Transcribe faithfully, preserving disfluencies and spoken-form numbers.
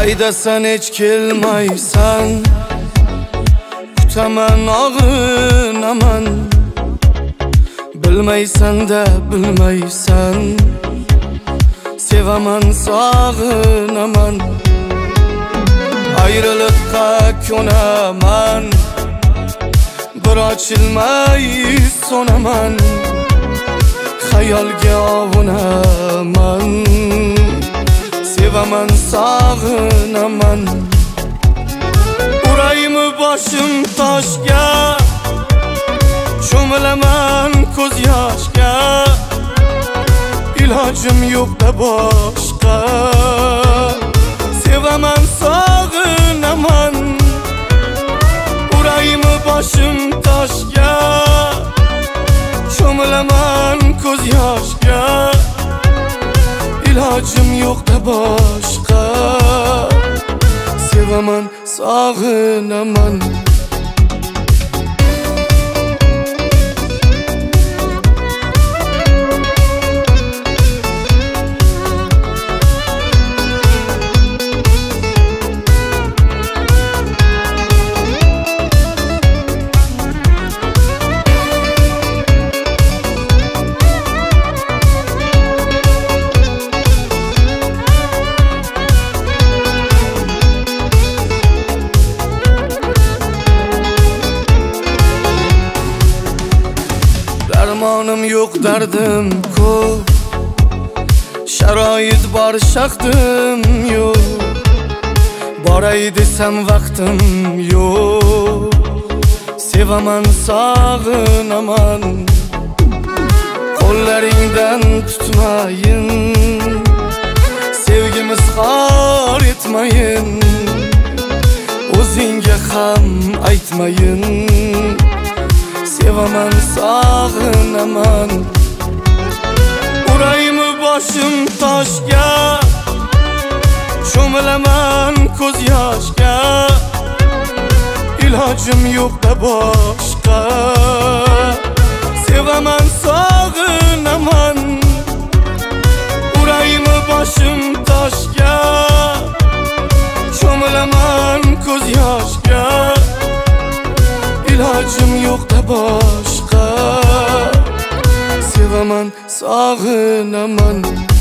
Qaydasan hech kelmaysan, kutaman og'inaman. Bilmaysan da bilmaysan, sevaman sog'inaman. Ayrılıkqa ko'naman, bir ochilmay so'naman. Xayolga ovunaman, sevaman sog'inaman. Uraymi boshim toshga, cho'milaman ko'z yoshga. Ilojim yo'q-da boshqa, sevaman sog'inaman. Uraymi boshim toshga, cho'milaman ko'z yoshga. Ilojim yo'q-da boshqa, sevaman sog'inaman. Darmonim yo'q, dardim ko'p, sharoit bor, shaqtim yo'q. Boray desam vaqtim yo'q, sevaman sog'inaman. Qo'llaringdan tutmayin, sevgimiz xor etmayin. O'zingga ham aytmayin, sevaman sog'inaman. Uraymi boshim toshga, cho'milaman ko'z yoshga. Ilojim yo'q-da boshqa, sevaman sog'inaman. Uraymi boshim toshga, cho'milaman ko'z yoshga. Ilojim yo'q-da boshqa, sevaman sog'inaman.